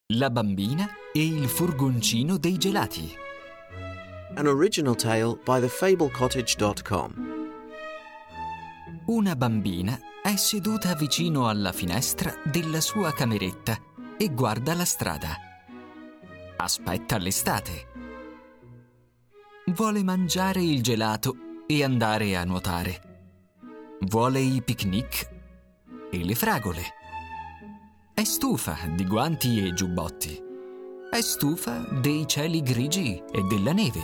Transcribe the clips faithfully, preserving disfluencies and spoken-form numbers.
La bambina e il furgoncino dei gelati. An original tale by the fable cottage dot com. Una bambina è seduta vicino alla finestra della sua cameretta e guarda la strada. Aspetta l'estate. Vuole mangiare il gelato e andare a nuotare. Vuole i picnic e le fragole. È stufa di guanti e giubbotti. È stufa dei cieli grigi e della neve.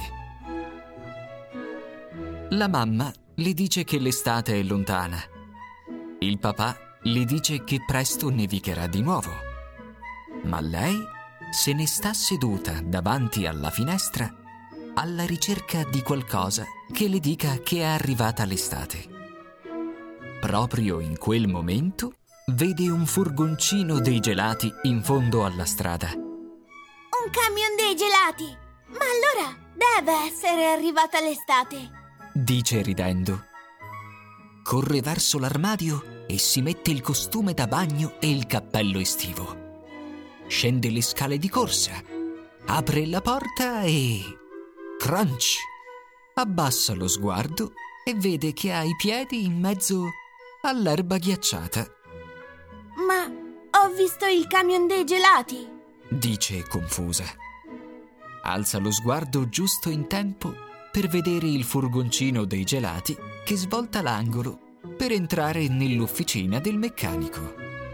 La mamma le dice che l'estate è lontana. Il papà le dice che presto nevicherà di nuovo. Ma lei se ne sta seduta davanti alla finestra alla ricerca di qualcosa che le dica che è arrivata l'estate. Proprio in quel momento vede un furgoncino dei gelati in fondo alla strada. Un camion dei gelati! Ma allora deve essere arrivata l'estate! Dice ridendo. Corre verso l'armadio e si mette il costume da bagno e il cappello estivo. Scende le scale di corsa, apre la porta e... crunch! Abbassa lo sguardo e vede che ha i piedi in mezzo all'erba ghiacciata. Ma ho visto il camion dei gelati! Dice confusa. Alza lo sguardo giusto in tempo per vedere il furgoncino dei gelati che svolta l'angolo per entrare nell'officina del meccanico.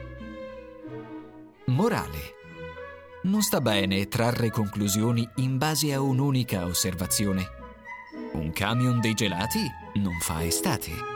Morale: non sta bene trarre conclusioni in base a un'unica osservazione. Un camion dei gelati non fa estate.